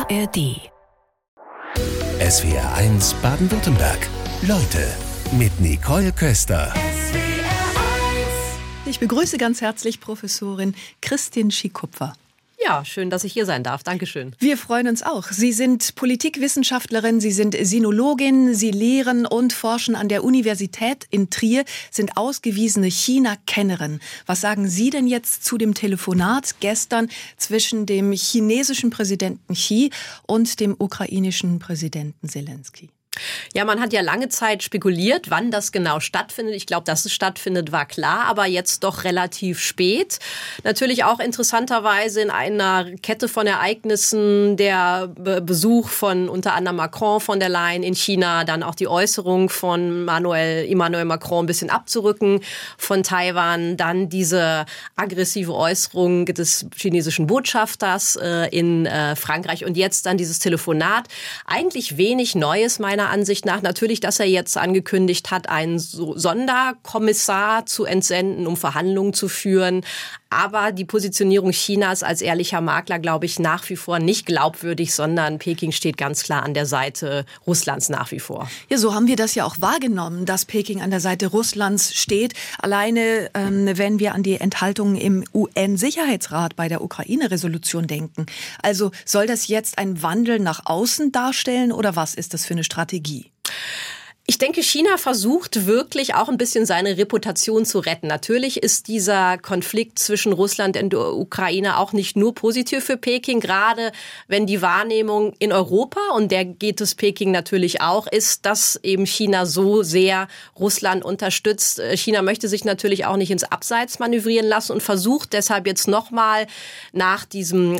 ARD. SWR1 Baden-Württemberg. Leute mit Nicole Köster. Ich begrüße ganz herzlich Professorin Christin Schikupfer. Ja, schön, dass ich hier sein darf. Dankeschön. Wir freuen uns auch. Sie sind Politikwissenschaftlerin, Sie sind Sinologin, Sie lehren und forschen an der Universität in Trier, sind ausgewiesene China-Kennerin. Was sagen Sie denn jetzt zu dem Telefonat gestern zwischen dem chinesischen Präsidenten Xi und dem ukrainischen Präsidenten Zelensky? Ja, man hat ja lange Zeit spekuliert, wann das genau stattfindet. Ich glaube, dass es stattfindet, war klar, aber jetzt doch relativ spät. Natürlich auch interessanterweise in einer Kette von Ereignissen, der Besuch von unter anderem Macron von der Leyen in China, dann auch die Äußerung von Emmanuel Macron ein bisschen abzurücken von Taiwan, dann diese aggressive Äußerung des chinesischen Botschafters in Frankreich und jetzt dann dieses Telefonat. Eigentlich wenig Neues meiner Ansicht nach. Natürlich, dass er jetzt angekündigt hat, einen Sonderkommissar zu entsenden, um Verhandlungen zu führen. Aber die Positionierung Chinas als ehrlicher Makler, glaube ich, nach wie vor nicht glaubwürdig, sondern Peking steht ganz klar an der Seite Russlands nach wie vor. Ja, so haben wir das ja auch wahrgenommen, dass Peking an der Seite Russlands steht. Alleine, wenn wir an die Enthaltungen im UN-Sicherheitsrat bei der Ukraine-Resolution denken. Also soll das jetzt einen Wandel nach außen darstellen oder was ist das für eine Strategie? Ich denke, China versucht wirklich auch ein bisschen seine Reputation zu retten. Natürlich ist dieser Konflikt zwischen Russland und der Ukraine auch nicht nur positiv für Peking, gerade wenn die Wahrnehmung in Europa, und der geht es Peking natürlich auch, ist, dass eben China so sehr Russland unterstützt. China möchte sich natürlich auch nicht ins Abseits manövrieren lassen und versucht deshalb jetzt nochmal nach diesem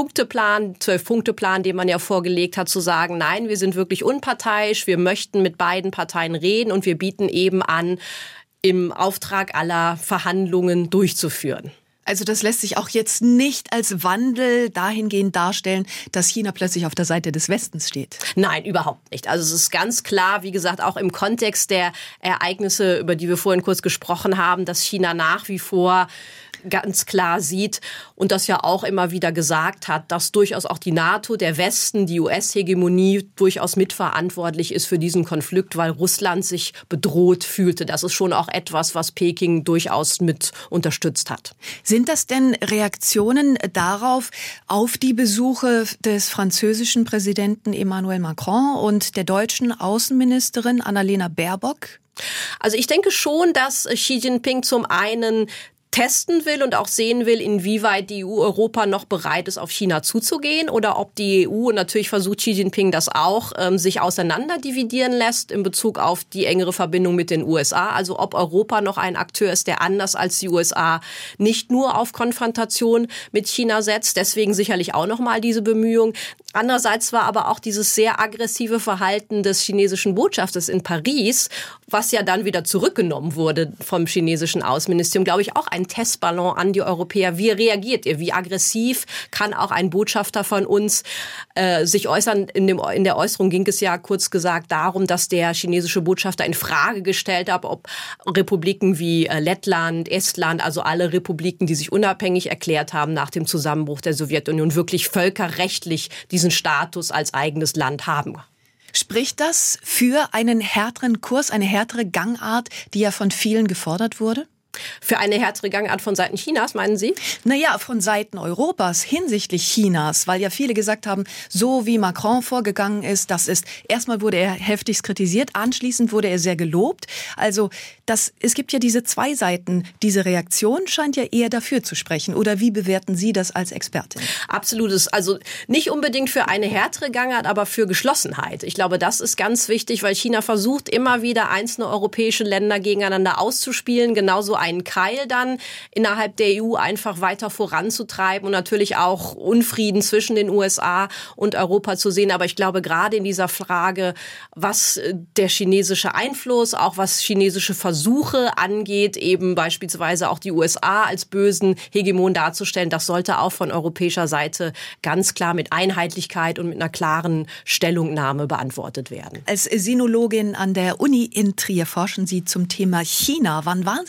12-Punkte-Plan, den man ja vorgelegt hat, zu sagen, nein, wir sind wirklich unparteiisch, wir möchten mit beiden Parteien reden und wir bieten eben an, im Auftrag aller Verhandlungen durchzuführen. Also das lässt sich auch jetzt nicht als Wandel dahingehend darstellen, dass China plötzlich auf der Seite des Westens steht. Nein, überhaupt nicht. Also es ist ganz klar, wie gesagt, auch im Kontext der Ereignisse, über die wir vorhin kurz gesprochen haben, dass China nach wie vor ganz klar sieht und das ja auch immer wieder gesagt hat, dass durchaus auch die NATO, der Westen, die US-Hegemonie durchaus mitverantwortlich ist für diesen Konflikt, weil Russland sich bedroht fühlte. Das ist schon auch etwas, was Peking durchaus mit unterstützt hat. Sind das denn Reaktionen darauf, auf die Besuche des französischen Präsidenten Emmanuel Macron und der deutschen Außenministerin Annalena Baerbock? Also ich denke schon, dass Xi Jinping zum einen testen will und auch sehen will, inwieweit die EU, Europa noch bereit ist, auf China zuzugehen oder ob die EU, und natürlich versucht Xi Jinping das auch, sich auseinanderdividieren lässt in Bezug auf die engere Verbindung mit den USA. Also ob Europa noch ein Akteur ist, der anders als die USA nicht nur auf Konfrontation mit China setzt. Deswegen sicherlich auch nochmal diese Bemühung. Andererseits war aber auch dieses sehr aggressive Verhalten des chinesischen Botschafters in Paris, was ja dann wieder zurückgenommen wurde vom chinesischen Außenministerium, glaube ich, auch ein Testballon an die Europäer. Wie reagiert ihr? Wie aggressiv kann auch ein Botschafter von uns sich äußern? In der Äußerung ging es ja kurz gesagt darum, dass der chinesische Botschafter in Frage gestellt hat, ob Republiken wie Lettland, Estland, also alle Republiken, die sich unabhängig erklärt haben nach dem Zusammenbruch der Sowjetunion, wirklich völkerrechtlich diesen Status als eigenes Land haben. Spricht das für einen härteren Kurs, eine härtere Gangart, die ja von vielen gefordert wurde? Für eine härtere Gangart von Seiten Chinas, meinen Sie? Naja, von Seiten Europas hinsichtlich Chinas, weil ja viele gesagt haben, so wie Macron vorgegangen ist, erstmal wurde er heftigst kritisiert, anschließend wurde er sehr gelobt. Also es gibt ja diese zwei Seiten. Diese Reaktion scheint ja eher dafür zu sprechen. Oder wie bewerten Sie das als Expertin? Absolutes, also nicht unbedingt für eine härtere Gangart, aber für Geschlossenheit. Ich glaube, das ist ganz wichtig, weil China versucht immer wieder einzelne europäische Länder gegeneinander auszuspielen, genauso einen Keil dann innerhalb der EU einfach weiter voranzutreiben und natürlich auch Unfrieden zwischen den USA und Europa zu sehen. Aber ich glaube, gerade in dieser Frage, was der chinesische Einfluss, auch was chinesische Versuche angeht, eben beispielsweise auch die USA als bösen Hegemon darzustellen, das sollte auch von europäischer Seite ganz klar mit Einheitlichkeit und mit einer klaren Stellungnahme beantwortet werden. Als Sinologin an der Uni in Trier forschen Sie zum Thema China. Wann waren Sie denn zuletzt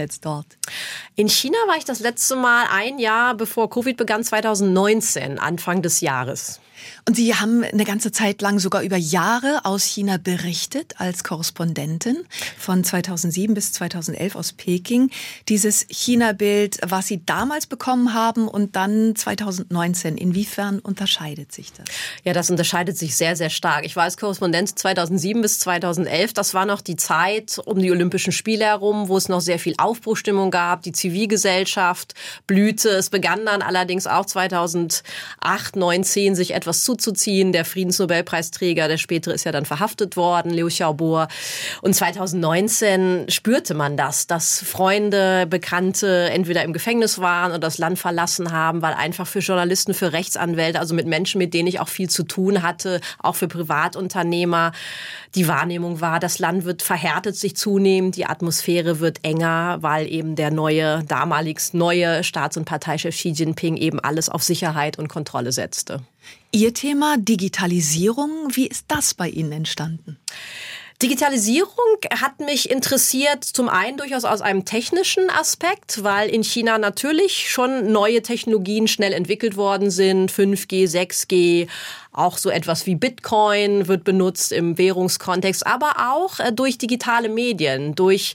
zuletzt dort? In China war ich das letzte Mal ein Jahr, bevor Covid begann, 2019, Anfang des Jahres. Und Sie haben eine ganze Zeit lang, sogar über Jahre, aus China berichtet als Korrespondentin von 2007 bis 2011 aus Peking. Dieses China-Bild, was Sie damals bekommen haben und dann 2019, inwiefern unterscheidet sich das? Ja, das unterscheidet sich sehr, sehr stark. Ich war als Korrespondent 2007 bis 2011. Das war noch die Zeit um die Olympischen Spiele herum, wo es noch sehr viel Aufbruchstimmung gab, die Zivilgesellschaft blühte. Es begann dann allerdings auch 2008, 2009, sich etwas zuzuziehen. Der Friedensnobelpreisträger, der spätere, ist ja dann verhaftet worden, Liu Xiaobo. Und 2019 spürte man das, dass Freunde, Bekannte entweder im Gefängnis waren oder das Land verlassen haben, weil einfach für Journalisten, für Rechtsanwälte, also mit Menschen, mit denen ich auch viel zu tun hatte, auch für Privatunternehmer, die Wahrnehmung war, das Land verhärtet sich zunehmend, die Atmosphäre wird enger, weil eben der damaligst neue Staats- und Parteichef Xi Jinping eben alles auf Sicherheit und Kontrolle setzte. Ihr Thema Digitalisierung, wie ist das bei Ihnen entstanden? Digitalisierung hat mich interessiert, zum einen durchaus aus einem technischen Aspekt, weil in China natürlich schon neue Technologien schnell entwickelt worden sind, 5G, 6G, auch so etwas wie Bitcoin wird benutzt im Währungskontext, aber auch durch digitale Medien, durch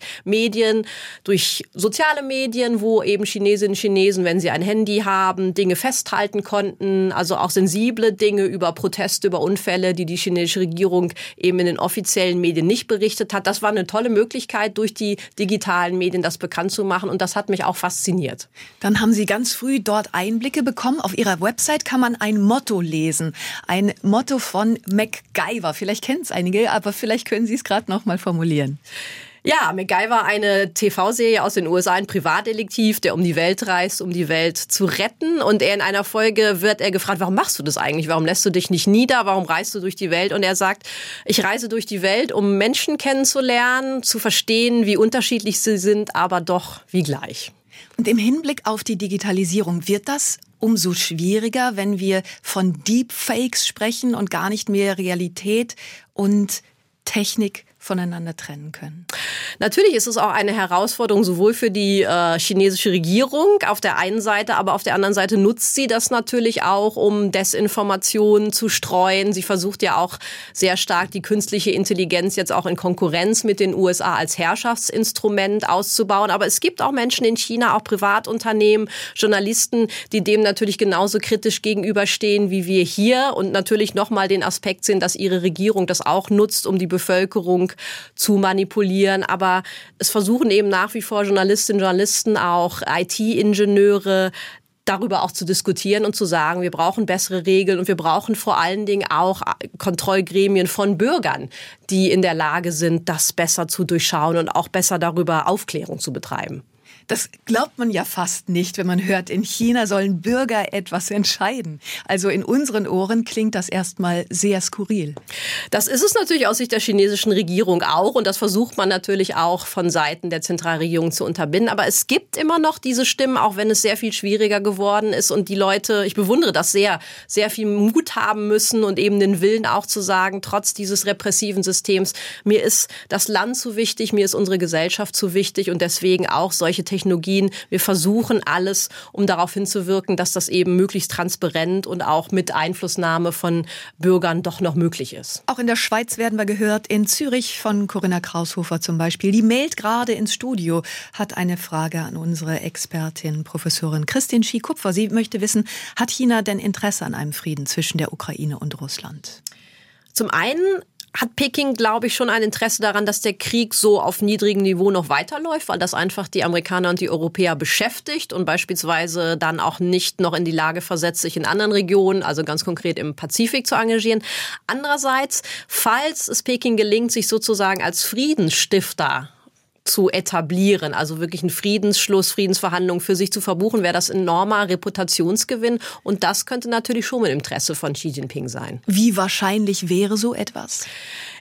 soziale Medien, wo eben Chinesinnen und Chinesen, wenn sie ein Handy haben, Dinge festhalten konnten, also auch sensible Dinge über Proteste, über Unfälle, die die chinesische Regierung eben in den offiziellen Medien nicht berichtet hat. Das war eine tolle Möglichkeit, durch die digitalen Medien das bekannt zu machen und das hat mich auch fasziniert. Dann haben Sie ganz früh dort Einblicke bekommen. Auf Ihrer Website kann man ein Motto lesen. Ein Motto von MacGyver. Vielleicht kennen es einige, aber vielleicht können Sie es gerade noch mal formulieren. Ja, MacGyver, eine TV-Serie aus den USA, ein Privatdetektiv, der um die Welt reist, um die Welt zu retten. Und in einer Folge wird er gefragt, warum machst du das eigentlich? Warum lässt du dich nicht nieder? Warum reist du durch die Welt? Und er sagt, ich reise durch die Welt, um Menschen kennenzulernen, zu verstehen, wie unterschiedlich sie sind, aber doch wie gleich. Und im Hinblick auf die Digitalisierung wird das umso schwieriger, wenn wir von Deepfakes sprechen und gar nicht mehr Realität und Technik voneinander trennen können. Natürlich ist es auch eine Herausforderung, sowohl für die chinesische Regierung auf der einen Seite, aber auf der anderen Seite nutzt sie das natürlich auch, um Desinformationen zu streuen. Sie versucht ja auch sehr stark die künstliche Intelligenz jetzt auch in Konkurrenz mit den USA als Herrschaftsinstrument auszubauen. Aber es gibt auch Menschen in China, auch Privatunternehmen, Journalisten, die dem natürlich genauso kritisch gegenüberstehen wie wir hier und natürlich nochmal den Aspekt sehen, dass ihre Regierung das auch nutzt, um die Bevölkerung zu manipulieren. Aber es versuchen eben nach wie vor Journalistinnen und Journalisten, auch IT-Ingenieure, darüber auch zu diskutieren und zu sagen, wir brauchen bessere Regeln und wir brauchen vor allen Dingen auch Kontrollgremien von Bürgern, die in der Lage sind, das besser zu durchschauen und auch besser darüber Aufklärung zu betreiben. Das glaubt man ja fast nicht, wenn man hört, in China sollen Bürger etwas entscheiden. Also in unseren Ohren klingt das erstmal sehr skurril. Das ist es natürlich aus Sicht der chinesischen Regierung auch und das versucht man natürlich auch von Seiten der Zentralregierung zu unterbinden. Aber es gibt immer noch diese Stimmen, auch wenn es sehr viel schwieriger geworden ist und die Leute, ich bewundere das sehr, sehr viel Mut haben müssen und eben den Willen auch zu sagen, trotz dieses repressiven Systems, mir ist das Land zu wichtig, mir ist unsere Gesellschaft zu wichtig und deswegen auch solche Technologien. Wir versuchen alles, um darauf hinzuwirken, dass das eben möglichst transparent und auch mit Einflussnahme von Bürgern doch noch möglich ist. Auch in der Schweiz werden wir gehört, in Zürich von Corinna Kraushofer zum Beispiel. Die mailt gerade ins Studio, hat eine Frage an unsere Expertin, Professorin Christine Schie-Kupfer. Sie möchte wissen, hat China denn Interesse an einem Frieden zwischen der Ukraine und Russland? Zum einen hat Peking, glaube ich, schon ein Interesse daran, dass der Krieg so auf niedrigem Niveau noch weiterläuft, weil das einfach die Amerikaner und die Europäer beschäftigt und beispielsweise dann auch nicht noch in die Lage versetzt, sich in anderen Regionen, also ganz konkret im Pazifik, zu engagieren. Andererseits, falls es Peking gelingt, sich sozusagen als Friedensstifter zu etablieren, also wirklich einen Friedensschluss, Friedensverhandlungen für sich zu verbuchen, wäre das ein enormer Reputationsgewinn und das könnte natürlich schon im Interesse von Xi Jinping sein. Wie wahrscheinlich wäre so etwas?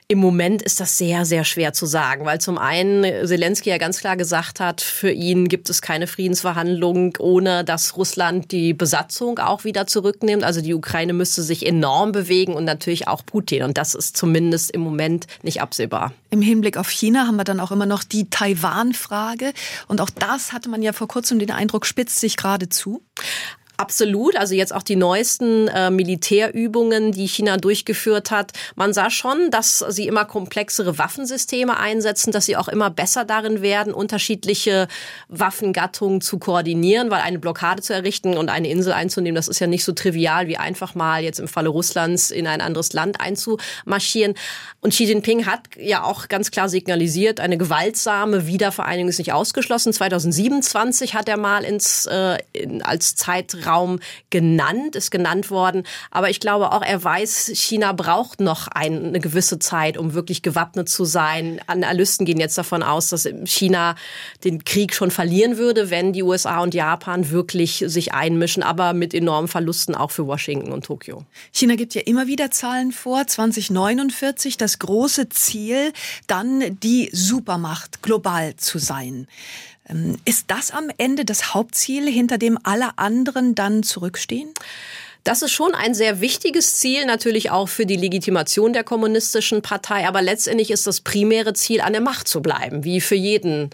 Im Moment ist das sehr, sehr schwer zu sagen, weil zum einen Zelensky ja ganz klar gesagt hat, für ihn gibt es keine Friedensverhandlung, ohne dass Russland die Besatzung auch wieder zurücknimmt. Also die Ukraine müsste sich enorm bewegen und natürlich auch Putin. Und das ist zumindest im Moment nicht absehbar. Im Hinblick auf China haben wir dann auch immer noch die Taiwan-Frage. Und auch das hatte man ja vor kurzem den Eindruck, spitzt sich gerade zu. Absolut, also jetzt auch die neuesten Militärübungen, die China durchgeführt hat. Man sah schon, dass sie immer komplexere Waffensysteme einsetzen, dass sie auch immer besser darin werden, unterschiedliche Waffengattungen zu koordinieren, weil eine Blockade zu errichten und eine Insel einzunehmen, das ist ja nicht so trivial wie einfach mal jetzt im Falle Russlands in ein anderes Land einzumarschieren. Und Xi Jinping hat ja auch ganz klar signalisiert, eine gewaltsame Wiedervereinigung ist nicht ausgeschlossen. 2027 hat er mal als Zeitraum ist genannt worden. Aber ich glaube auch, er weiß, China braucht noch eine gewisse Zeit, um wirklich gewappnet zu sein. Analysten gehen jetzt davon aus, dass China den Krieg schon verlieren würde, wenn die USA und Japan wirklich sich einmischen, aber mit enormen Verlusten auch für Washington und Tokio. China gibt ja immer wieder Zahlen vor. 2049 das große Ziel, dann die Supermacht global zu sein. Ist das am Ende das Hauptziel, hinter dem alle anderen dann zurückstehen? Das ist schon ein sehr wichtiges Ziel, natürlich auch für die Legitimation der kommunistischen Partei. Aber letztendlich ist das primäre Ziel, an der Macht zu bleiben, wie für jeden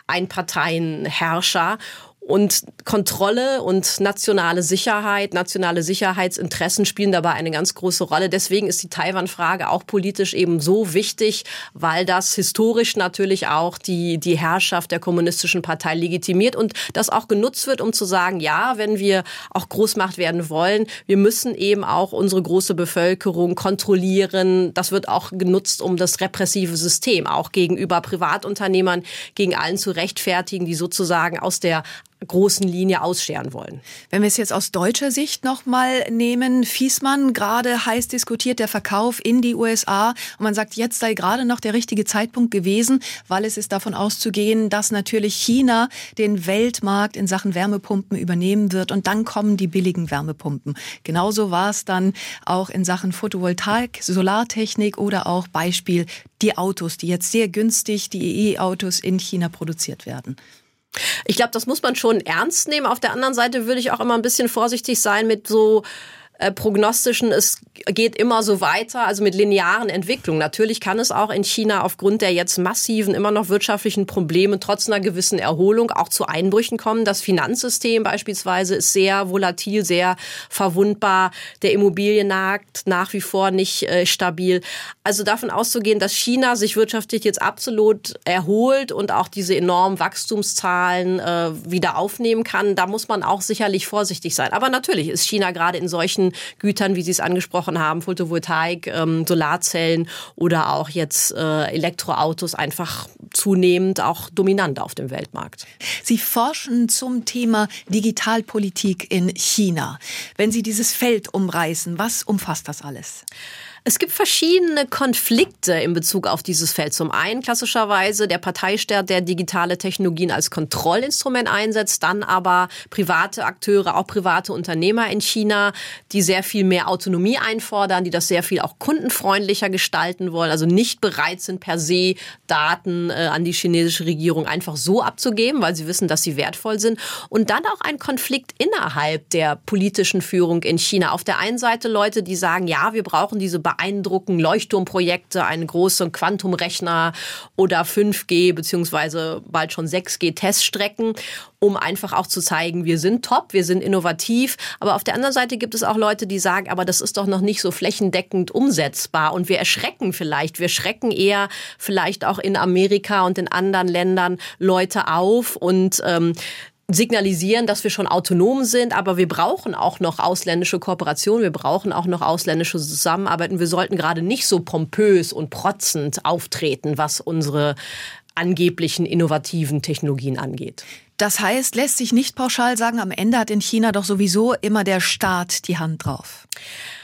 Einparteienherrscher. Und Kontrolle und nationale Sicherheit, nationale Sicherheitsinteressen spielen dabei eine ganz große Rolle. Deswegen ist die Taiwan-Frage auch politisch eben so wichtig, weil das historisch natürlich auch die Herrschaft der kommunistischen Partei legitimiert und das auch genutzt wird, um zu sagen, ja, wenn wir auch Großmacht werden wollen, wir müssen eben auch unsere große Bevölkerung kontrollieren. Das wird auch genutzt, um das repressive System auch gegenüber Privatunternehmern, gegen allen zu rechtfertigen, die sozusagen aus der großen Linie ausscheren wollen. Wenn wir es jetzt aus deutscher Sicht nochmal nehmen, Fiesmann, gerade heiß diskutiert der Verkauf in die USA und man sagt, jetzt sei gerade noch der richtige Zeitpunkt gewesen, weil es ist davon auszugehen, dass natürlich China den Weltmarkt in Sachen Wärmepumpen übernehmen wird und dann kommen die billigen Wärmepumpen. Genauso war es dann auch in Sachen Photovoltaik, Solartechnik oder auch Beispiel die Autos, die jetzt sehr günstig, die E-Autos in China produziert werden. Ich glaube, das muss man schon ernst nehmen. Auf der anderen Seite würde ich auch immer ein bisschen vorsichtig sein mit so prognostischen, es geht immer so weiter, also mit linearen Entwicklungen. Natürlich kann es auch in China aufgrund der jetzt massiven, immer noch wirtschaftlichen Probleme trotz einer gewissen Erholung auch zu Einbrüchen kommen. Das Finanzsystem beispielsweise ist sehr volatil, sehr verwundbar. Der Immobilienmarkt nach wie vor nicht stabil. Also davon auszugehen, dass China sich wirtschaftlich jetzt absolut erholt und auch diese enormen Wachstumszahlen wieder aufnehmen kann, da muss man auch sicherlich vorsichtig sein. Aber natürlich ist China gerade in solchen Gütern, wie Sie es angesprochen haben, Photovoltaik, Solarzellen oder auch jetzt Elektroautos einfach zunehmend auch dominant auf dem Weltmarkt. Sie forschen zum Thema Digitalpolitik in China. Wenn Sie dieses Feld umreißen, was umfasst das alles? Es gibt verschiedene Konflikte in Bezug auf dieses Feld. Zum einen klassischerweise der Parteistaat, der digitale Technologien als Kontrollinstrument einsetzt, dann aber private Akteure, auch private Unternehmer in China, die sehr viel mehr Autonomie einfordern, die das sehr viel auch kundenfreundlicher gestalten wollen, also nicht bereit sind per se Daten an die chinesische Regierung einfach so abzugeben, weil sie wissen, dass sie wertvoll sind. Und dann auch ein Konflikt innerhalb der politischen Führung in China. Auf der einen Seite Leute, die sagen, ja, wir brauchen diese beeindruckenden Leuchtturmprojekte, einen großen Quantumrechner oder 5G beziehungsweise bald schon 6G-Teststrecken, um einfach auch zu zeigen, wir sind top, wir sind innovativ. Aber auf der anderen Seite gibt es auch Leute, die sagen, aber das ist doch noch nicht so flächendeckend umsetzbar und wir erschrecken vielleicht. Wir schrecken eher vielleicht auch in Amerika und in anderen Ländern Leute auf und signalisieren, dass wir schon autonom sind, aber wir brauchen auch noch ausländische Kooperation, wir brauchen auch noch ausländische Zusammenarbeit und wir sollten gerade nicht so pompös und protzend auftreten, was unsere angeblichen innovativen Technologien angeht. Das heißt, lässt sich nicht pauschal sagen, am Ende hat in China doch sowieso immer der Staat die Hand drauf.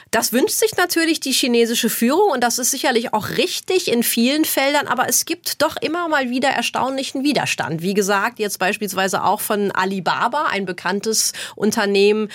Das wünscht sich natürlich die chinesische Führung und das ist sicherlich auch richtig in vielen Feldern, aber es gibt doch immer mal wieder erstaunlichen Widerstand. Wie gesagt, jetzt beispielsweise auch von Alibaba, ein bekanntes Unternehmen.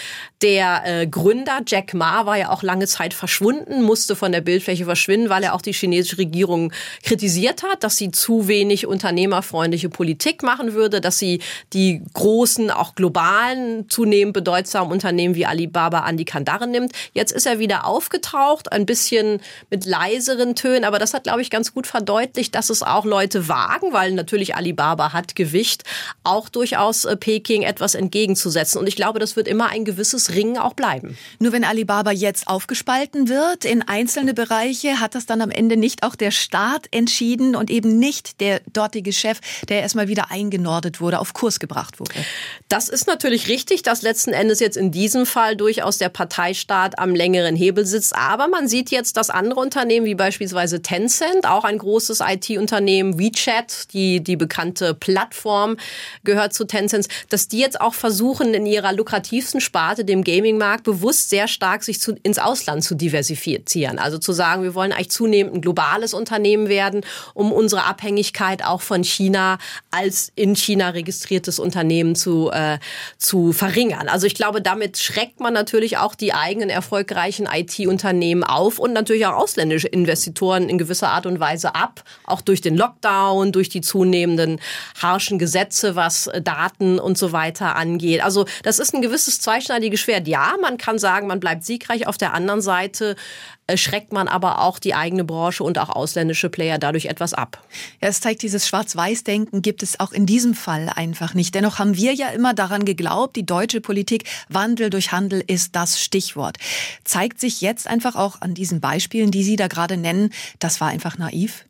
Der Gründer Jack Ma war ja auch lange Zeit verschwunden, musste von der Bildfläche verschwinden, weil er auch die chinesische Regierung kritisiert hat, dass sie zu wenig unternehmerfreundliche Politik machen würde, dass sie die großen, auch globalen, zunehmend bedeutsamen Unternehmen wie Alibaba an die Kandare nimmt. Jetzt ist er wieder aufgetaucht, ein bisschen mit leiseren Tönen, aber das hat, glaube ich, ganz gut verdeutlicht, dass es auch Leute wagen, weil natürlich Alibaba hat Gewicht, auch durchaus Peking etwas entgegenzusetzen. Und ich glaube, das wird immer ein gewisses Ringen auch bleiben. Nur wenn Alibaba jetzt aufgespalten wird in einzelne Bereiche, hat das dann am Ende nicht auch der Staat entschieden und eben nicht der dortige Chef, der erstmal wieder eingenordet wurde, auf Kurs gebracht wurde? Das ist natürlich richtig, dass letzten Endes jetzt in diesem Fall durchaus der Parteistaat am längeren Hebel sitzt. Aber man sieht jetzt, dass andere Unternehmen wie beispielsweise Tencent, auch ein großes IT-Unternehmen, WeChat, die bekannte Plattform gehört zu Tencent, dass die jetzt auch versuchen, in ihrer lukrativsten Sparte, dem Gaming-Markt, bewusst sehr stark sich ins Ausland zu diversifizieren. Also zu sagen, wir wollen eigentlich zunehmend ein globales Unternehmen werden, um unsere Abhängigkeit auch von China als in China registriertes Unternehmen zu verringern. Also ich glaube, damit schreckt man natürlich auch die eigenen erfolgreichen IT-Unternehmen auf und natürlich auch ausländische Investoren in gewisser Art und Weise ab, auch durch den Lockdown, durch die zunehmenden harschen Gesetze, was Daten und so weiter angeht. Also das ist ein gewisses zweischneidiges Schwert. Ja, man kann sagen, man bleibt siegreich. Auf der anderen Seite schreckt man aber auch die eigene Branche und auch ausländische Player dadurch etwas ab. Ja, es zeigt, dieses Schwarz-Weiß-Denken gibt es auch in diesem Fall einfach nicht. Dennoch haben wir ja immer daran geglaubt, die deutsche Politik, Wandel durch Handel ist das Stichwort. Zeigt sich jetzt einfach auch an diesen Beispielen, die Sie da gerade nennen, das war einfach naiv?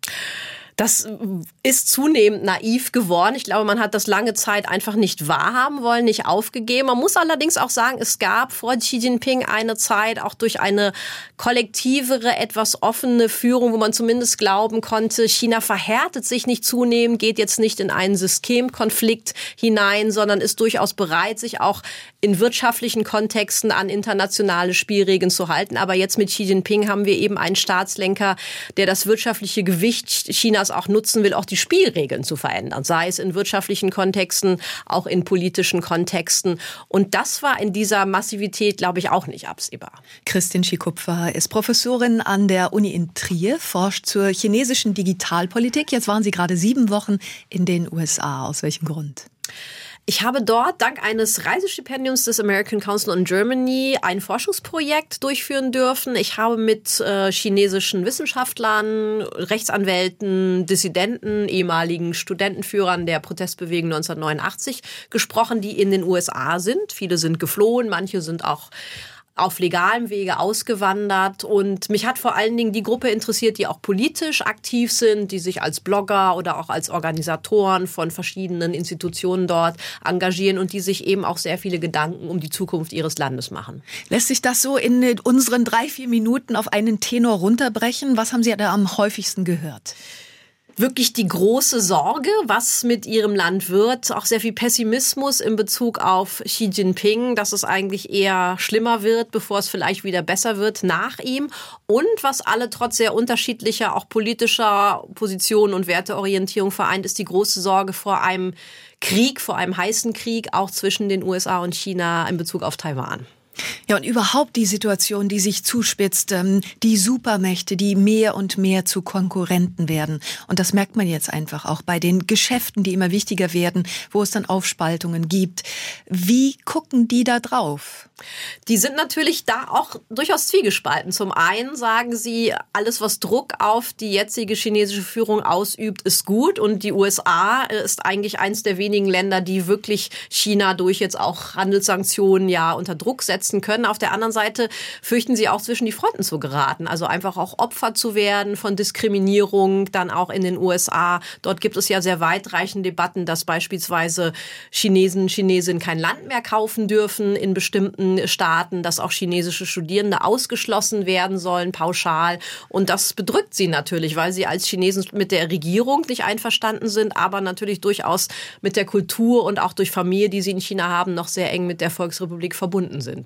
Das ist zunehmend naiv geworden. Ich glaube, man hat das lange Zeit einfach nicht wahrhaben wollen, nicht aufgegeben. Man muss allerdings auch sagen, es gab vor Xi Jinping eine Zeit, auch durch eine kollektivere, etwas offene Führung, wo man zumindest glauben konnte, China verhärtet sich nicht zunehmend, geht jetzt nicht in einen Systemkonflikt hinein, sondern ist durchaus bereit, sich auch in wirtschaftlichen Kontexten an internationale Spielregeln zu halten. Aber jetzt mit Xi Jinping haben wir eben einen Staatslenker, der das wirtschaftliche Gewicht Chinas auch nutzen will, auch die Spielregeln zu verändern, sei es in wirtschaftlichen Kontexten, auch in politischen Kontexten. Und das war in dieser Massivität, glaube ich, auch nicht absehbar. Kristin Schikupfer ist Professorin an der Uni in Trier, forscht zur chinesischen Digitalpolitik. Jetzt waren Sie gerade 7 Wochen in den USA. Aus welchem Grund? Ich habe dort dank eines Reisestipendiums des American Council on Germany ein Forschungsprojekt durchführen dürfen. Ich habe mit chinesischen Wissenschaftlern, Rechtsanwälten, Dissidenten, ehemaligen Studentenführern der Protestbewegung 1989 gesprochen, die in den USA sind. Viele sind geflohen, manche sind auch auf legalem Wege ausgewandert. Und mich hat vor allen Dingen die Gruppe interessiert, die auch politisch aktiv sind, die sich als Blogger oder auch als Organisatoren von verschiedenen Institutionen dort engagieren und die sich eben auch sehr viele Gedanken um die Zukunft ihres Landes machen. Lässt sich das so in unseren 3-4 Minuten auf einen Tenor runterbrechen? Was haben Sie da am häufigsten gehört? Wirklich die große Sorge, was mit ihrem Land wird. Auch sehr viel Pessimismus in Bezug auf Xi Jinping, dass es eigentlich eher schlimmer wird, bevor es vielleicht wieder besser wird nach ihm. Und was alle trotz sehr unterschiedlicher, auch politischer Positionen und Werteorientierung vereint, ist die große Sorge vor einem Krieg, vor einem heißen Krieg, auch zwischen den USA und China in Bezug auf Taiwan. Ja, und überhaupt die Situation, die sich zuspitzt, die Supermächte, die mehr und mehr zu Konkurrenten werden. Und das merkt man jetzt einfach auch bei den Geschäften, die immer wichtiger werden, wo es dann Aufspaltungen gibt. Wie gucken die da drauf? Die sind natürlich da auch durchaus zwiegespalten. Zum einen sagen sie, alles, was Druck auf die jetzige chinesische Führung ausübt, ist gut. Und die USA ist eigentlich eines der wenigen Länder, die wirklich China durch jetzt auch Handelssanktionen ja unter Druck setzen können. Auf der anderen Seite fürchten sie auch, zwischen die Fronten zu geraten. Also einfach auch Opfer zu werden von Diskriminierung, dann auch in den USA. Dort gibt es ja sehr weitreichende Debatten, dass beispielsweise Chinesinnen kein Land mehr kaufen dürfen in bestimmten Staaten, dass auch chinesische Studierende ausgeschlossen werden sollen, pauschal. Und das bedrückt sie natürlich, weil sie als Chinesen mit der Regierung nicht einverstanden sind, aber natürlich durchaus mit der Kultur und auch durch Familie, die sie in China haben, noch sehr eng mit der Volksrepublik verbunden sind. Wie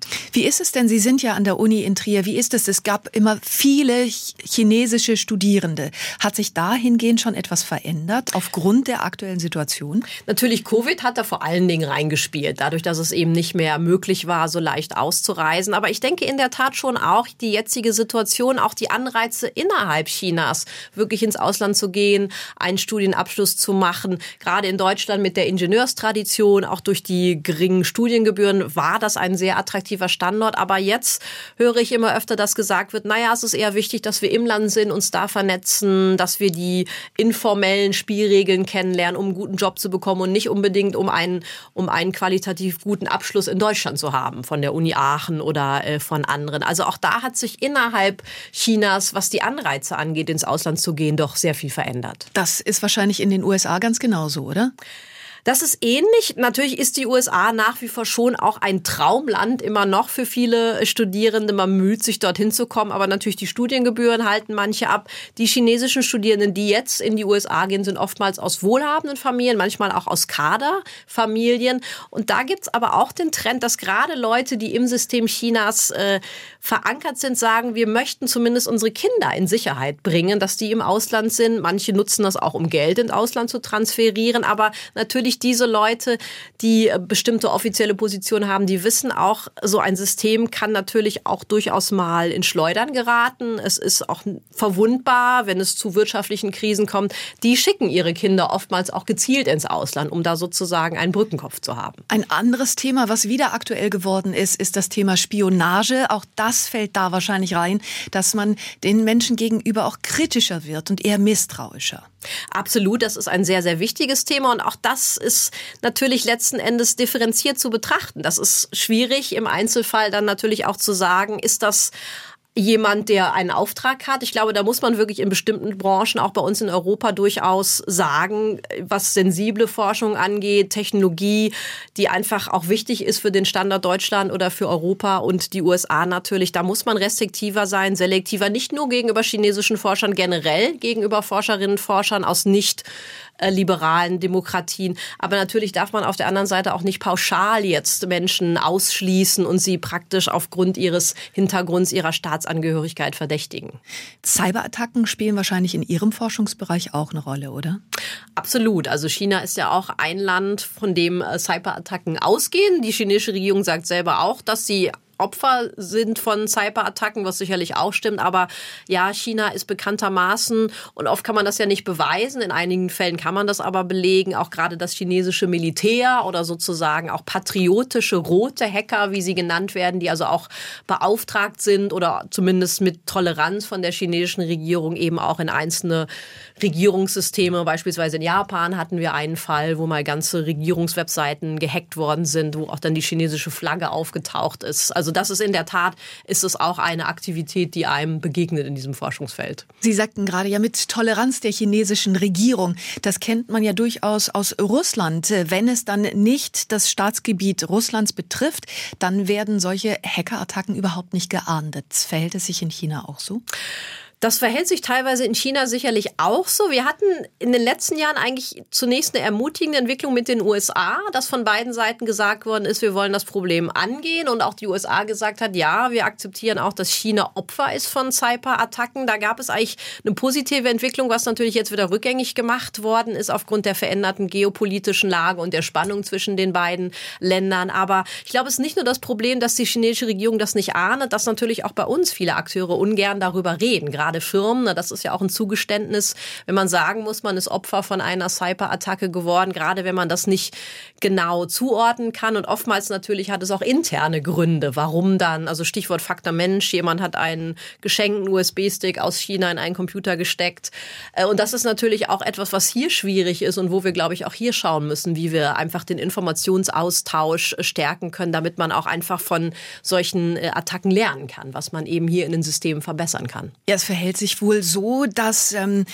ist es denn? Sie sind ja an der Uni in Trier. Wie ist es? Es gab immer viele chinesische Studierende. Hat sich dahingehend schon etwas verändert aufgrund der aktuellen Situation? Natürlich, Covid hat da vor allen Dingen reingespielt, dadurch, dass es eben nicht mehr möglich war, so leicht auszureisen. Aber ich denke in der Tat schon auch die jetzige Situation, auch die Anreize innerhalb Chinas, wirklich ins Ausland zu gehen, einen Studienabschluss zu machen. Gerade in Deutschland mit der Ingenieurstradition, auch durch die geringen Studiengebühren, war das ein sehr attraktiver Standort. Aber jetzt höre ich immer öfter, dass gesagt wird, naja, es ist eher wichtig, dass wir im Land sind, uns da vernetzen, dass wir die informellen Spielregeln kennenlernen, um einen guten Job zu bekommen und nicht unbedingt um einen qualitativ guten Abschluss in Deutschland zu haben, von der Uni Aachen oder von anderen. Also auch da hat sich innerhalb Chinas, was die Anreize angeht, ins Ausland zu gehen, doch sehr viel verändert. Das ist wahrscheinlich in den USA ganz genauso, oder? Das ist ähnlich. Natürlich ist die USA nach wie vor schon auch ein Traumland immer noch für viele Studierende. Man bemüht sich, dorthin zu kommen, aber natürlich die Studiengebühren halten manche ab. Die chinesischen Studierenden, die jetzt in die USA gehen, sind oftmals aus wohlhabenden Familien, manchmal auch aus Kaderfamilien. Und da gibt's aber auch den Trend, dass gerade Leute, die im System Chinas verankert sind, sagen, wir möchten zumindest unsere Kinder in Sicherheit bringen, dass die im Ausland sind. Manche nutzen das auch, um Geld ins Ausland zu transferieren, aber natürlich diese Leute, die bestimmte offizielle Positionen haben, die wissen auch, so ein System kann natürlich auch durchaus mal in Schleudern geraten. Es ist auch verwundbar, wenn es zu wirtschaftlichen Krisen kommt. Die schicken ihre Kinder oftmals auch gezielt ins Ausland, um da sozusagen einen Brückenkopf zu haben. Ein anderes Thema, was wieder aktuell geworden ist, ist das Thema Spionage. Auch das fällt da wahrscheinlich rein, dass man den Menschen gegenüber auch kritischer wird und eher misstrauischer. Absolut, das ist ein sehr, sehr wichtiges Thema und auch das ist natürlich letzten Endes differenziert zu betrachten. Das ist schwierig im Einzelfall dann natürlich auch zu sagen, ist das jemand, der einen Auftrag hat. Ich glaube, da muss man wirklich in bestimmten Branchen, auch bei uns in Europa, durchaus sagen, was sensible Forschung angeht, Technologie, die einfach auch wichtig ist für den Standort Deutschland oder für Europa und die USA natürlich. Da muss man restriktiver sein, selektiver, nicht nur gegenüber chinesischen Forschern, generell gegenüber Forscherinnen und Forschern aus nicht liberalen Demokratien. Aber natürlich darf man auf der anderen Seite auch nicht pauschal jetzt Menschen ausschließen und sie praktisch aufgrund ihres Hintergrunds, ihrer Staatsangehörigkeit verdächtigen. Cyberattacken spielen wahrscheinlich in Ihrem Forschungsbereich auch eine Rolle, oder? Absolut. Also China ist ja auch ein Land, von dem Cyberattacken ausgehen. Die chinesische Regierung sagt selber auch, dass sie Opfer sind von Cyberattacken, was sicherlich auch stimmt. Aber ja, China ist bekanntermaßen, und oft kann man das ja nicht beweisen, in einigen Fällen kann man das aber belegen, auch gerade das chinesische Militär oder sozusagen auch patriotische rote Hacker, wie sie genannt werden, die also auch beauftragt sind oder zumindest mit Toleranz von der chinesischen Regierung eben auch in einzelne Regierungssysteme, beispielsweise in Japan hatten wir einen Fall, wo mal ganze Regierungswebseiten gehackt worden sind, wo auch dann die chinesische Flagge aufgetaucht ist. Also das ist in der Tat, ist es auch eine Aktivität, die einem begegnet in diesem Forschungsfeld. Sie sagten gerade ja mit Toleranz der chinesischen Regierung. Das kennt man ja durchaus aus Russland. Wenn es dann nicht das Staatsgebiet Russlands betrifft, dann werden solche Hackerattacken überhaupt nicht geahndet. Verhält es sich in China auch so? Das verhält sich teilweise in China sicherlich auch so. Wir hatten in den letzten Jahren eigentlich zunächst eine ermutigende Entwicklung mit den USA, dass von beiden Seiten gesagt worden ist, wir wollen das Problem angehen, und auch die USA gesagt hat, ja, wir akzeptieren auch, dass China Opfer ist von Cyberattacken. Da gab es eigentlich eine positive Entwicklung, was natürlich jetzt wieder rückgängig gemacht worden ist aufgrund der veränderten geopolitischen Lage und der Spannung zwischen den beiden Ländern. Aber ich glaube, es ist nicht nur das Problem, dass die chinesische Regierung das nicht ahnt, dass natürlich auch bei uns viele Akteure ungern darüber reden, gerade Firmen, das ist ja auch ein Zugeständnis, wenn man sagen muss, man ist Opfer von einer Cyberattacke geworden, gerade wenn man das nicht genau zuordnen kann. Und oftmals natürlich hat es auch interne Gründe, warum dann, also Stichwort Faktor Mensch, jemand hat einen geschenkten USB-Stick aus China in einen Computer gesteckt. Und das ist natürlich auch etwas, was hier schwierig ist und wo wir, glaube ich, auch hier schauen müssen, wie wir einfach den Informationsaustausch stärken können, damit man auch einfach von solchen Attacken lernen kann, was man eben hier in den Systemen verbessern kann. Ja, es verhält sich wohl so, dass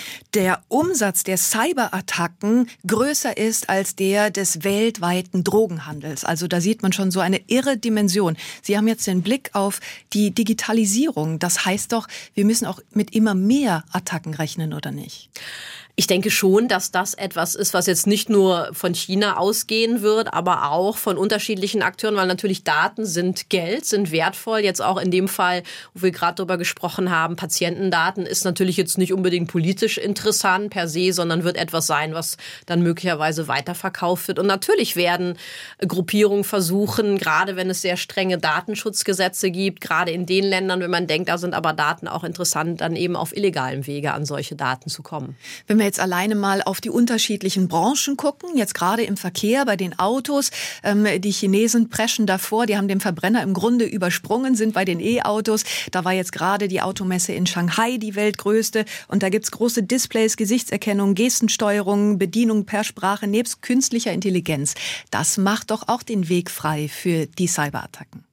der Umsatz der Cyberattacken größer ist als der des weltweiten Drogenhandels. Also da sieht man schon so eine irre Dimension. Sie haben jetzt den Blick auf die Digitalisierung. Das heißt doch, wir müssen auch mit immer mehr Attacken rechnen, oder nicht? Ich denke schon, dass das etwas ist, was jetzt nicht nur von China ausgehen wird, aber auch von unterschiedlichen Akteuren, weil natürlich Daten sind Geld, sind wertvoll. Jetzt auch in dem Fall, wo wir gerade darüber gesprochen haben, Patientendaten ist natürlich jetzt nicht unbedingt politisch interessant per se, sondern wird etwas sein, was dann möglicherweise weiterverkauft wird. Und natürlich werden Gruppierungen versuchen, gerade wenn es sehr strenge Datenschutzgesetze gibt, gerade in den Ländern, wenn man denkt, da sind aber Daten auch interessant, dann eben auf illegalem Wege an solche Daten zu kommen. Wenn wir jetzt alleine mal auf die unterschiedlichen Branchen gucken, jetzt gerade im Verkehr, bei den Autos, die Chinesen preschen davor, die haben den Verbrenner im Grunde übersprungen, sind bei den E-Autos. Da war jetzt gerade die Automesse in Shanghai, die weltgrößte, und da gibt's große Displays, Gesichtserkennung, Gestensteuerung, Bedienung per Sprache nebst künstlicher Intelligenz. Das macht doch auch den Weg frei für die Cyberattacken.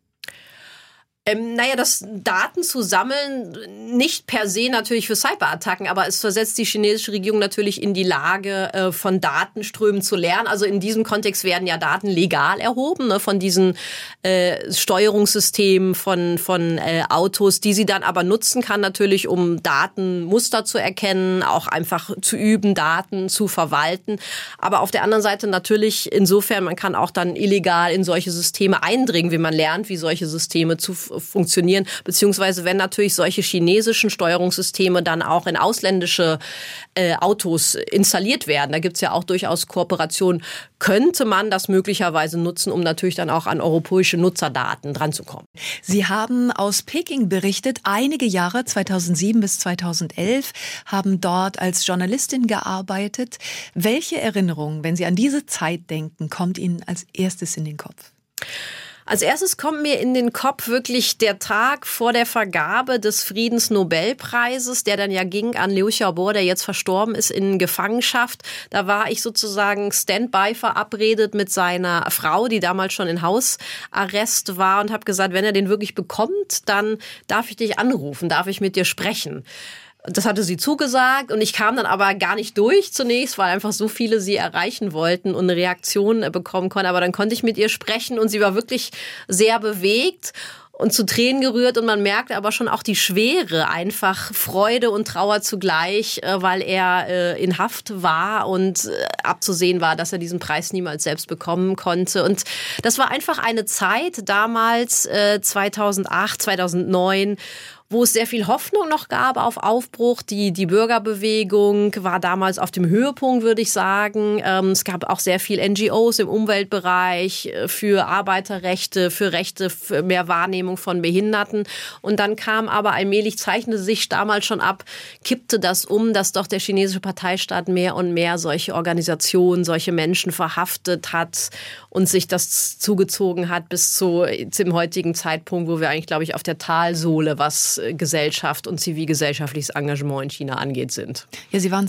Das Daten zu sammeln, nicht per se natürlich für Cyberattacken, aber es versetzt die chinesische Regierung natürlich in die Lage, von Datenströmen zu lernen. Also in diesem Kontext werden ja Daten legal erhoben, ne, von diesen Steuerungssystemen von Autos, die sie dann aber nutzen kann natürlich, um Datenmuster zu erkennen, auch einfach zu üben, Daten zu verwalten. Aber auf der anderen Seite natürlich insofern, man kann auch dann illegal in solche Systeme eindringen, wenn man lernt, wie solche Systeme zu funktionieren, beziehungsweise wenn natürlich solche chinesischen Steuerungssysteme dann auch in ausländische Autos installiert werden, da gibt es ja auch durchaus Kooperationen, könnte man das möglicherweise nutzen, um natürlich dann auch an europäische Nutzerdaten dranzukommen. Sie haben aus Peking berichtet, einige Jahre, 2007 bis 2011, haben dort als Journalistin gearbeitet. Welche Erinnerung, wenn Sie an diese Zeit denken, kommt Ihnen als erstes in den Kopf? Als erstes kommt mir in den Kopf wirklich der Tag vor der Vergabe des Friedensnobelpreises, der dann ja ging an Liu Xiaobo, der jetzt verstorben ist, in Gefangenschaft. Da war ich sozusagen Standby verabredet mit seiner Frau, die damals schon in Hausarrest war, und habe gesagt, wenn er den wirklich bekommt, dann darf ich dich anrufen, darf ich mit dir sprechen. Das hatte sie zugesagt und ich kam dann aber gar nicht durch zunächst, weil einfach so viele sie erreichen wollten und eine Reaktion bekommen konnten. Aber dann konnte ich mit ihr sprechen und sie war wirklich sehr bewegt und zu Tränen gerührt, und man merkte aber schon auch die Schwere, einfach Freude und Trauer zugleich, weil er in Haft war und abzusehen war, dass er diesen Preis niemals selbst bekommen konnte. Und das war einfach eine Zeit damals, 2008, 2009, wo es sehr viel Hoffnung noch gab auf Aufbruch. Die Bürgerbewegung war damals auf dem Höhepunkt, würde ich sagen. Es gab auch sehr viel NGOs im Umweltbereich für Arbeiterrechte, für Rechte, für mehr Wahrnehmung von Behinderten. Und dann kam aber allmählich, zeichnete sich damals schon ab, kippte das um, dass doch der chinesische Parteistaat mehr und mehr solche Organisationen, solche Menschen verhaftet hat und sich das zugezogen hat bis zum heutigen Zeitpunkt, wo wir eigentlich, glaube ich, auf der Talsohle, was Gesellschaft und zivilgesellschaftliches Engagement in China angeht, sind. Ja, Sie waren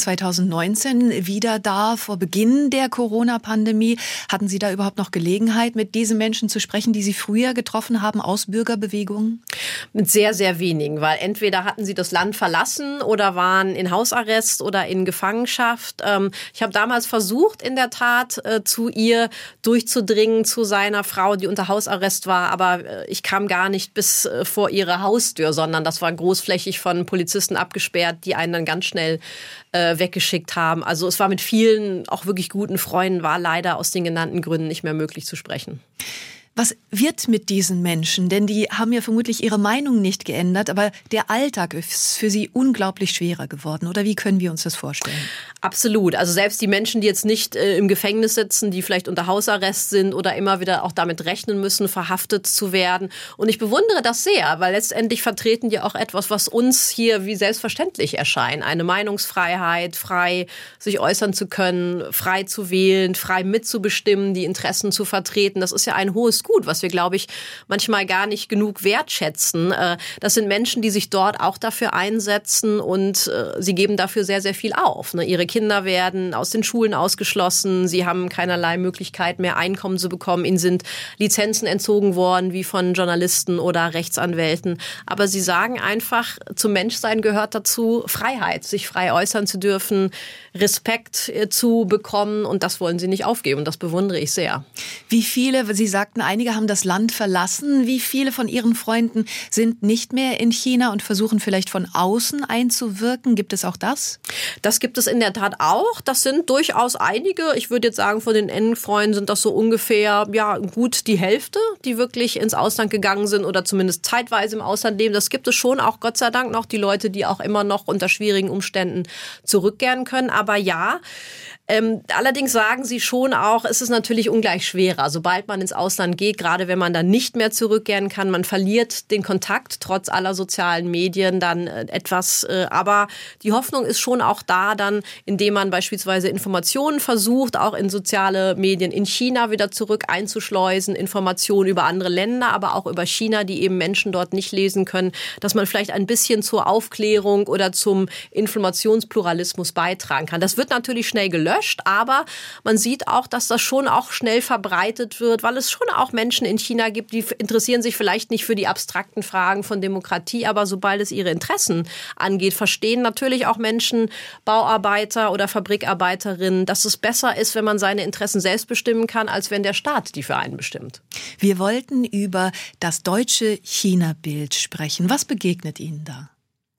2019 wieder da, vor Beginn der Corona-Pandemie. Hatten Sie da überhaupt noch Gelegenheit, mit diesen Menschen zu sprechen, die Sie früher getroffen haben aus Bürgerbewegungen? Mit sehr, sehr wenigen, weil entweder hatten sie das Land verlassen oder waren in Hausarrest oder in Gefangenschaft. Ich habe damals versucht, in der Tat zu ihr durchzudringen, zu seiner Frau, die unter Hausarrest war, aber ich kam gar nicht bis vor ihre Haustür, sondern das war großflächig von Polizisten abgesperrt, die einen dann ganz schnell weggeschickt haben. Also es war mit vielen, auch wirklich guten Freunden, war leider aus den genannten Gründen nicht mehr möglich zu sprechen. Was wird mit diesen Menschen? Denn die haben ja vermutlich ihre Meinung nicht geändert, aber der Alltag ist für sie unglaublich schwerer geworden. Oder wie können wir uns das vorstellen? Absolut. Also selbst die Menschen, die jetzt nicht im Gefängnis sitzen, die vielleicht unter Hausarrest sind oder immer wieder auch damit rechnen müssen, verhaftet zu werden. Und ich bewundere das sehr, weil letztendlich vertreten die auch etwas, was uns hier wie selbstverständlich erscheint. Eine Meinungsfreiheit, frei sich äußern zu können, frei zu wählen, frei mitzubestimmen, die Interessen zu vertreten. Das ist ja ein hohes Gut, was wir, glaube ich, manchmal gar nicht genug wertschätzen. Das sind Menschen, die sich dort auch dafür einsetzen, und sie geben dafür sehr, sehr viel auf. Ihre Kinder werden aus den Schulen ausgeschlossen, sie haben keinerlei Möglichkeit mehr, Einkommen zu bekommen, ihnen sind Lizenzen entzogen worden, wie von Journalisten oder Rechtsanwälten. Aber sie sagen einfach, zum Menschsein gehört dazu Freiheit, sich frei äußern zu dürfen, Respekt zu bekommen, und das wollen sie nicht aufgeben, und das bewundere ich sehr. Wie viele, Sie sagten einige haben das Land verlassen. Wie viele von Ihren Freunden sind nicht mehr in China und versuchen vielleicht von außen einzuwirken? Gibt es auch das? Das gibt es in der Tat auch. Das sind durchaus einige. Ich würde jetzt sagen, von den engen Freunden sind das so ungefähr gut die Hälfte, die wirklich ins Ausland gegangen sind oder zumindest zeitweise im Ausland leben. Das gibt es schon auch, Gott sei Dank, noch die Leute, die auch immer noch unter schwierigen Umständen zurückkehren können. Aber ja, allerdings sagen sie schon auch, es ist natürlich ungleich schwerer, sobald man ins Ausland geht, gerade wenn man dann nicht mehr zurückkehren kann. Man verliert den Kontakt trotz aller sozialen Medien dann etwas. Aber die Hoffnung ist schon auch da dann, indem man beispielsweise Informationen versucht, auch in soziale Medien in China wieder zurück einzuschleusen, Informationen über andere Länder, aber auch über China, die eben Menschen dort nicht lesen können, dass man vielleicht ein bisschen zur Aufklärung oder zum Informationspluralismus beitragen kann. Das wird natürlich schnell gelöscht, aber man sieht auch, dass das schon auch schnell verbreitet wird, weil es schon auch Menschen in China gibt, die interessieren sich vielleicht nicht für die abstrakten Fragen von Demokratie, aber sobald es ihre Interessen angeht, verstehen natürlich auch Menschen, Bauarbeiter oder Fabrikarbeiterinnen, dass es besser ist, wenn man seine Interessen selbst bestimmen kann, als wenn der Staat die für einen bestimmt. Wir wollten über das deutsche China-Bild sprechen. Was begegnet Ihnen da?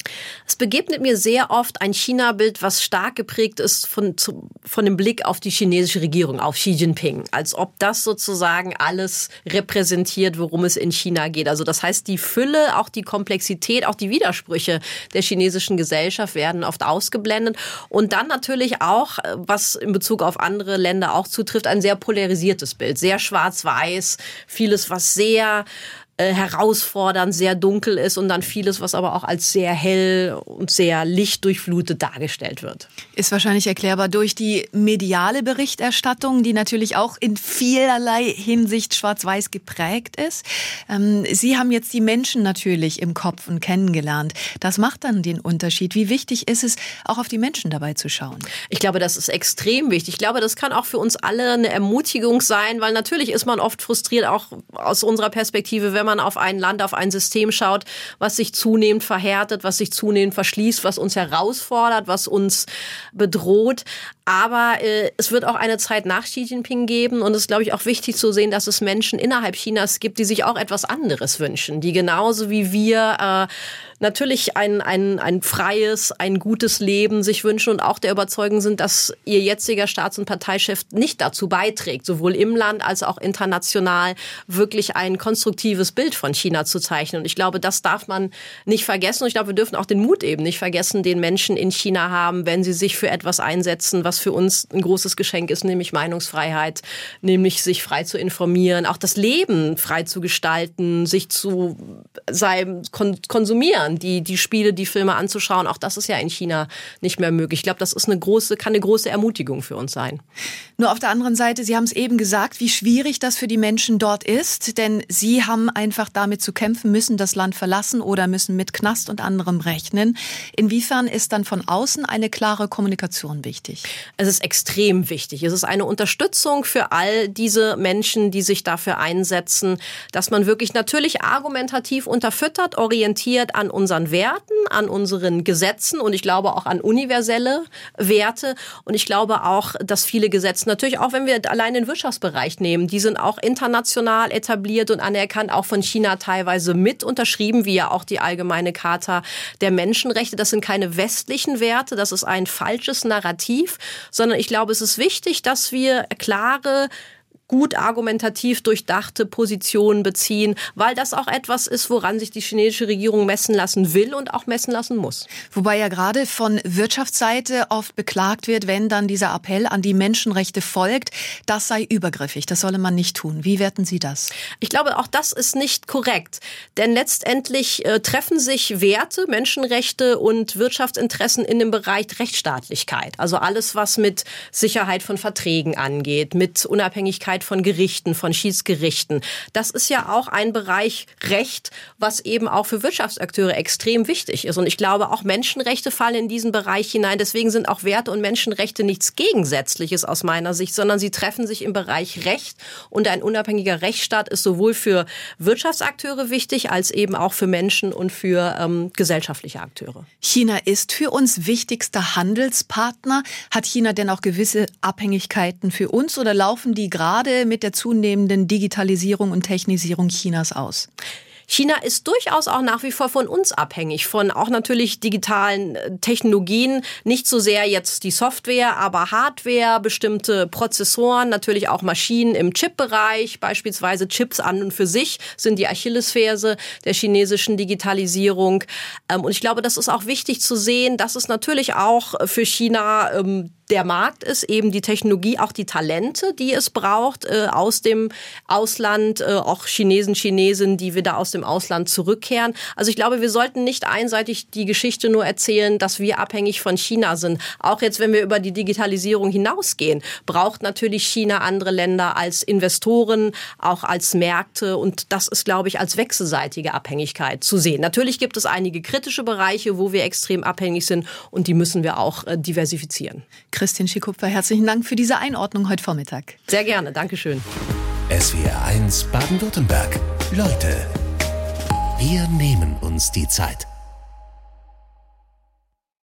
Es begegnet mir sehr oft ein China-Bild, was stark geprägt ist von dem Blick auf die chinesische Regierung, auf Xi Jinping. Als ob das sozusagen alles repräsentiert, worum es in China geht. Also das heißt, die Fülle, auch die Komplexität, auch die Widersprüche der chinesischen Gesellschaft werden oft ausgeblendet. Und dann natürlich auch, was in Bezug auf andere Länder auch zutrifft, ein sehr polarisiertes Bild. Sehr schwarz-weiß, vieles, was sehr herausfordernd, sehr dunkel ist und dann vieles, was aber auch als sehr hell und sehr lichtdurchflutet dargestellt wird. Ist wahrscheinlich erklärbar durch die mediale Berichterstattung, die natürlich auch in vielerlei Hinsicht schwarz-weiß geprägt ist. Sie haben jetzt die Menschen natürlich im Kopf und kennengelernt. Das macht dann den Unterschied. Wie wichtig ist es, auch auf die Menschen dabei zu schauen? Ich glaube, das ist extrem wichtig. Ich glaube, das kann auch für uns alle eine Ermutigung sein, weil natürlich ist man oft frustriert, auch aus unserer Perspektive, wenn man auf ein Land, auf ein System schaut, was sich zunehmend verhärtet, was sich zunehmend verschließt, was uns herausfordert, was uns bedroht. Aber es wird auch eine Zeit nach Xi Jinping geben und es ist, glaube ich, auch wichtig zu sehen, dass es Menschen innerhalb Chinas gibt, die sich auch etwas anderes wünschen, die genauso wie wir natürlich ein freies, ein gutes Leben sich wünschen und auch der Überzeugung sind, dass ihr jetziger Staats- und Parteichef nicht dazu beiträgt, sowohl im Land als auch international wirklich ein konstruktives Bild von China zu zeichnen. Und ich glaube, das darf man nicht vergessen. Und ich glaube, wir dürfen auch den Mut eben nicht vergessen, den Menschen in China haben, wenn sie sich für etwas einsetzen, was für uns ein großes Geschenk ist, nämlich Meinungsfreiheit, nämlich sich frei zu informieren, auch das Leben frei zu gestalten, sich zu konsumieren, die Spiele, die Filme anzuschauen. Auch das ist ja in China nicht mehr möglich. Ich glaube, das ist kann eine große Ermutigung für uns sein. Nur auf der anderen Seite, Sie haben es eben gesagt, wie schwierig das für die Menschen dort ist, denn sie haben einfach damit zu kämpfen, müssen das Land verlassen oder müssen mit Knast und anderem rechnen. Inwiefern ist dann von außen eine klare Kommunikation wichtig? Es ist extrem wichtig. Es ist eine Unterstützung für all diese Menschen, die sich dafür einsetzen, dass man wirklich natürlich argumentativ unterfüttert, orientiert an unseren Werten, an unseren Gesetzen und ich glaube auch an universelle Werte. Und ich glaube auch, dass viele Gesetze, natürlich auch wenn wir allein den Wirtschaftsbereich nehmen, die sind auch international etabliert und anerkannt, auch von China teilweise mit unterschrieben, wie ja auch die Allgemeine Charta der Menschenrechte. Das sind keine westlichen Werte, das ist ein falsches Narrativ, sondern ich glaube, es ist wichtig, dass wir klare, gut argumentativ durchdachte Positionen beziehen, weil das auch etwas ist, woran sich die chinesische Regierung messen lassen will und auch messen lassen muss. Wobei ja gerade von Wirtschaftsseite oft beklagt wird, wenn dann dieser Appell an die Menschenrechte folgt, das sei übergriffig, das solle man nicht tun. Wie werten Sie das? Ich glaube, auch das ist nicht korrekt, denn letztendlich treffen sich Werte, Menschenrechte und Wirtschaftsinteressen in dem Bereich Rechtsstaatlichkeit. Also alles, was mit Sicherheit von Verträgen angeht, mit Unabhängigkeit von Gerichten, von Schiedsgerichten. Das ist ja auch ein Bereich Recht, was eben auch für Wirtschaftsakteure extrem wichtig ist. Und ich glaube, auch Menschenrechte fallen in diesen Bereich hinein. Deswegen sind auch Werte und Menschenrechte nichts Gegensätzliches aus meiner Sicht, sondern sie treffen sich im Bereich Recht. Und ein unabhängiger Rechtsstaat ist sowohl für Wirtschaftsakteure wichtig, als eben auch für Menschen und für gesellschaftliche Akteure. China ist für uns wichtigster Handelspartner. Hat China denn auch gewisse Abhängigkeiten für uns oder laufen die gerade gerade mit der zunehmenden Digitalisierung und Technisierung Chinas aus? China ist durchaus auch nach wie vor von uns abhängig, von auch natürlich digitalen Technologien. Nicht so sehr jetzt die Software, aber Hardware, bestimmte Prozessoren, natürlich auch Maschinen im Chip-Bereich. Beispielsweise Chips an und für sich sind die Achillesferse der chinesischen Digitalisierung. Und ich glaube, das ist auch wichtig zu sehen, dass es natürlich auch für China der Markt ist, eben die Technologie, auch die Talente, die es braucht aus dem Ausland, auch Chinesinnen, die wieder aus dem Ausland zurückkehren. Also ich glaube, wir sollten nicht einseitig die Geschichte nur erzählen, dass wir abhängig von China sind. Auch jetzt, wenn wir über die Digitalisierung hinausgehen, braucht natürlich China andere Länder als Investoren, auch als Märkte. Und das ist, glaube ich, als wechselseitige Abhängigkeit zu sehen. Natürlich gibt es einige kritische Bereiche, wo wir extrem abhängig sind und die müssen wir auch diversifizieren. Christine Schikupfer, herzlichen Dank für diese Einordnung heute Vormittag. Sehr gerne, Dankeschön. SWR 1 Baden-Württemberg. Leute, wir nehmen uns die Zeit.